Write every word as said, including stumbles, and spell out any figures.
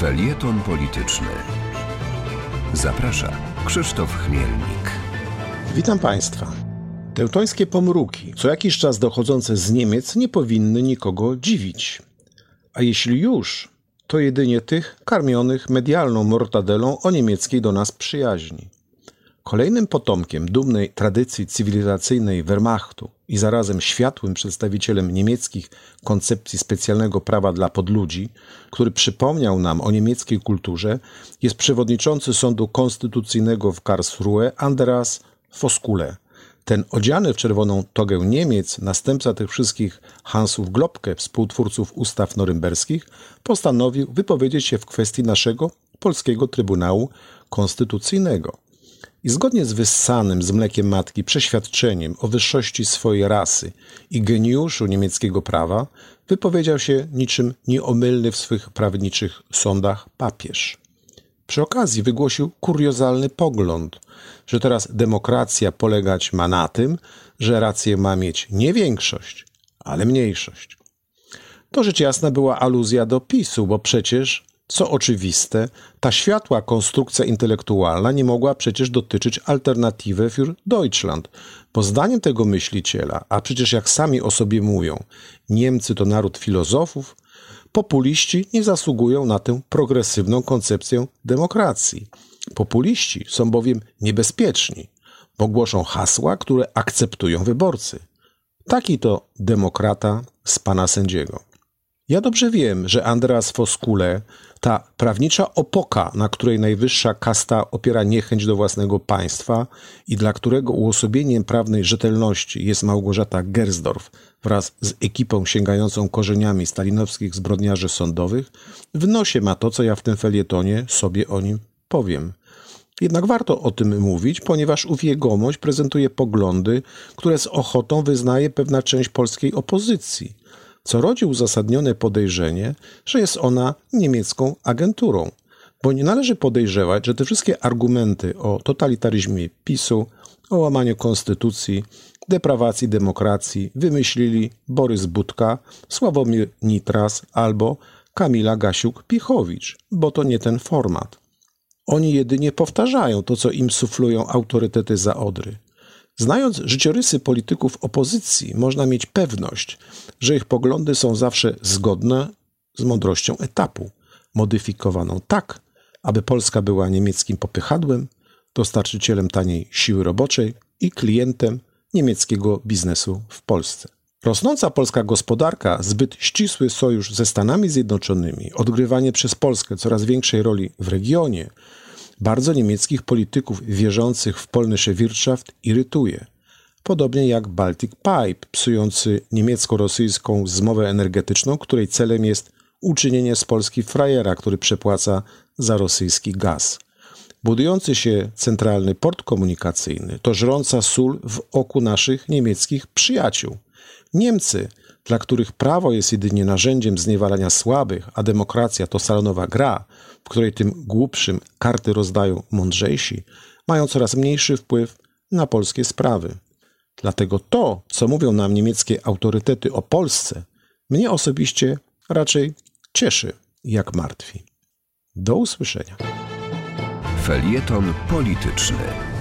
Felieton polityczny. Zaprasza Krzysztof Chmielnik. Witam Państwa. Teutońskie pomruki, co jakiś czas dochodzące z Niemiec, nie powinny nikogo dziwić. A jeśli już, to jedynie tych karmionych medialną mortadelą o niemieckiej do nas przyjaźni. Kolejnym potomkiem dumnej tradycji cywilizacyjnej Wehrmachtu i zarazem światłym przedstawicielem niemieckich koncepcji specjalnego prawa dla podludzi, który przypomniał nam o niemieckiej kulturze, jest przewodniczący Sądu Konstytucyjnego w Karlsruhe Andreas Voskuhle. Ten odziany w czerwoną togę Niemiec, następca tych wszystkich Hansów Globke, współtwórców ustaw norymberskich, postanowił wypowiedzieć się w kwestii naszego polskiego Trybunału Konstytucyjnego. I zgodnie z wyssanym z mlekiem matki przeświadczeniem o wyższości swojej rasy i geniuszu niemieckiego prawa, wypowiedział się niczym nieomylny w swych prawniczych sądach papież. Przy okazji wygłosił kuriozalny pogląd, że teraz demokracja polegać ma na tym, że rację ma mieć nie większość, ale mniejszość. To rzecz jasna była aluzja do PiSu, bo przecież, co oczywiste, ta światła konstrukcja intelektualna nie mogła przecież dotyczyć Alternative für Deutschland, bo zdaniem tego myśliciela, a przecież jak sami o sobie mówią, Niemcy to naród filozofów, populiści nie zasługują na tę progresywną koncepcję demokracji. Populiści są bowiem niebezpieczni, bo głoszą hasła, które akceptują wyborcy. Taki to demokrata z pana sędziego. Ja dobrze wiem, że Andreas Voskuhle, ta prawnicza opoka, na której najwyższa kasta opiera niechęć do własnego państwa i dla którego uosobieniem prawnej rzetelności jest Małgorzata Gersdorf wraz z ekipą sięgającą korzeniami stalinowskich zbrodniarzy sądowych, w nosie ma to, co ja w tym felietonie sobie o nim powiem. Jednak warto o tym mówić, ponieważ ów jegomość prezentuje poglądy, które z ochotą wyznaje pewna część polskiej opozycji, co rodzi uzasadnione podejrzenie, że jest ona niemiecką agenturą. Bo nie należy podejrzewać, że te wszystkie argumenty o totalitaryzmie PiSu, o łamaniu konstytucji, deprawacji demokracji wymyślili Borys Budka, Sławomir Nitras albo Kamila Gasiuk-Pichowicz, bo to nie ten format. Oni jedynie powtarzają to, co im suflują autorytety za Odry. Znając życiorysy polityków opozycji, można mieć pewność, że ich poglądy są zawsze zgodne z mądrością etapu, modyfikowaną tak, aby Polska była niemieckim popychadłem, dostarczycielem taniej siły roboczej i klientem niemieckiego biznesu w Polsce. Rosnąca polska gospodarka, zbyt ścisły sojusz ze Stanami Zjednoczonymi, odgrywanie przez Polskę coraz większej roli w regionie, bardzo niemieckich polityków wierzących w polnische Wirtschaft irytuje. Podobnie jak Baltic Pipe, psujący niemiecko-rosyjską zmowę energetyczną, której celem jest uczynienie z Polski frajera, który przepłaca za rosyjski gaz. Budujący się centralny port komunikacyjny to żrąca sól w oku naszych niemieckich przyjaciół. Niemcy, dla których prawo jest jedynie narzędziem zniewalania słabych, a demokracja to salonowa gra, w której tym głupszym karty rozdają mądrzejsi, mają coraz mniejszy wpływ na polskie sprawy. Dlatego to, co mówią nam niemieckie autorytety o Polsce, mnie osobiście raczej cieszy, jak martwi. Do usłyszenia. Felieton polityczny.